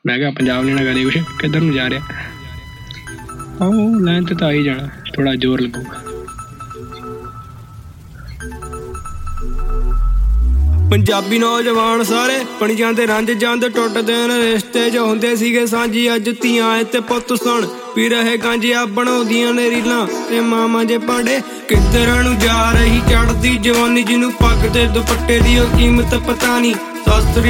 मैं क्या पंजाब लेना गाली कुछ किधर ਨੂੰ ਜਾ ਰਿਹਾ ਉਹ ਲਾਈਨ ਤੇ ਤਾਂ ਆ ਹੀ ਜਾਣਾ ਥੋੜਾ ਜ਼ੋਰ ਲੱਗੂਗਾ ਪੰਜਾਬੀ ਨੌਜਵਾਨ ਸਾਰੇ ਬਣ ਜਾਂਦੇ ਰੰਜ ਜਾਂਦੇ ਟੁੱਟਦੇ ਨੇ ਰਿਸ਼ਤੇ ਜੋ ਹੁੰਦੇ ਸੀਗੇ ਸਾਂਝੀ ਅੱਜ ਧੀਆਂ ਤੇ ਪੁੱਤ ਸੁਣ ਪੀ ਰਹੇ ਗਾਂਜਿਆ ਬਣਾਉਂਦੀਆਂ ਨੇ ਰੀਲਾਂ ਤੇ ਮਾਮਾ ਜੇ ਪਾਂਡੇ ਕਿੱਧਰਾਂ ਨੂੰ ਜਾ ਰਹੀ ਚੜਦੀ ਜਵਾਨੀ ਜਿਹਨੂੰ ਪੱਗ ਤੇ ਦੁਪੱਟੇ ਦੀ ਉਹ ਕੀਮਤ ਪਤਾ ਨਹੀਂ ਸਤਿ ਸ੍ਰੀ